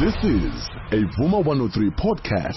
This is a Vuma 103 podcast.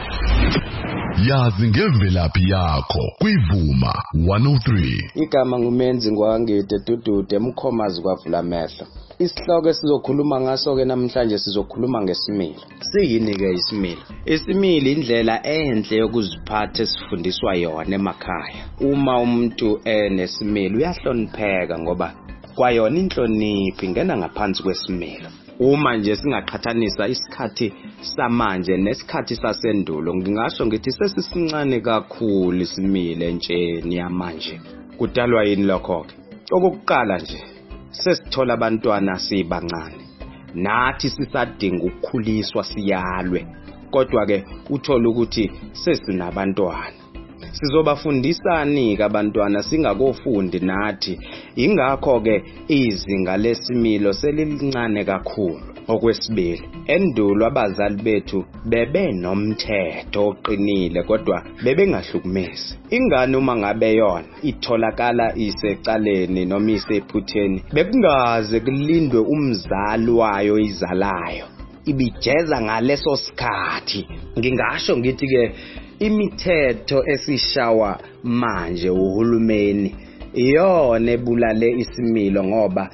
Yazi ngemvelaphi yakho kwiVuma 103. Igama ngumenzi ngwangide Dudude Mkhomazi kwaVulamehlo. Isihloko esizokhuluma ngaso ke namhlanje sizokhuluma ngesimilo. Siyini ke isimilo? Isimilo indlela enhle yokuziphatha esifundiswa yona emakhaya. Uma umuntu enesimilo uyahlonipheka ngoba kwayona inhlonipho ingena ngaphansi kwesimilo. Uma nje singaqhathanisa isikhathi samanje nesikhathi sasendulo ngingasho ngithi sesisincane kakhulu isimilo entsheni yamanje. Kudalwa yini lokho ke? Okokuqala nje sesithola abantwana sibancane. Nathi sisadinga ukukhuliswa siyalwe. Kodwa ke uthola ukuthi sesinabantwana. Sizobafundisani ke abantwana singakofundi nathi. Ingakho ke izinga lesimilo selilincane kakhulu. Okwesibili, endulo abazali bethu bebenomthetho oqinile kodwa bebengahlukumezi. Ingane uma ngabe yona itholakala isecaleni noma isephutheni bekungaze kulindwe umzali wayo izalayo. Ibijeza ngaleso sikhathi. Ngingasho ngithi ke imithetho esishawa manje uhulumeni iyona ebulale isimilo ngoba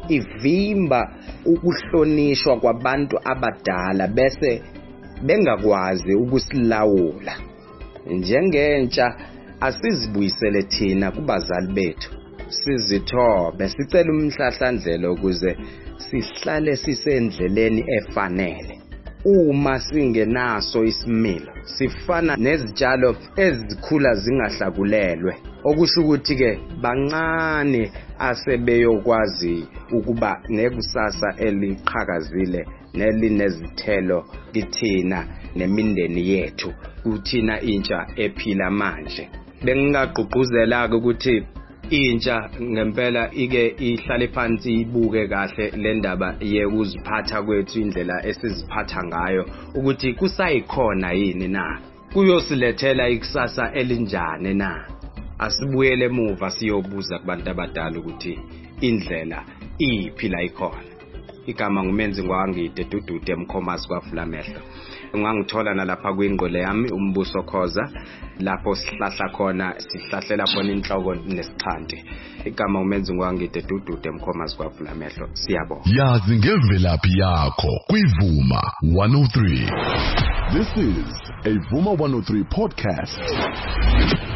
ivimba ukuhlonishwa kwabantu abadala bese bengakwazi ukusilawula. Njengentsha asizibuyisele thina kubazali bethu. Sizithobe sicela umhlahlandlela ukuze sihlale sisendleleni efanele. Uma singenaso isimilo sifana nezitshalo ezikhula zingahlakulelwe. Okusho ukuthi ke bancane asebeyokwazi ukuba nekusasa eliqhakazile nelinezithelo kithina nemindeni yethu kuthina intsha ephila manje. Bengingagqugquzela ukuthi intsha ngempela ike ihlale phansi ibuke kahle le ndaba yekuziphatha kwethu indlela esiziphatha ngayo ukuthi kusayikhona yini na, kuyosilethela ikusasa elinjani na. Asibuyele emuva siyobuza kubantu abadala ukuthi indlela iphila ikhona. Igama ngumenzi ngwangide Dudude Mkhomazi kwaVulamehlo. Ungangithola nalapha kwingqole yami Umbuso Khoza lapho sihlahla khona sihlahlela khona inhloko nesixhanti. Igama umenzi ngwangide Dudude Mkhomazi kwaVulamehlo. Siyabonga. Yazi ngemvelaphi yakho kwiVuma 103. This is a Vuma 103 podcast.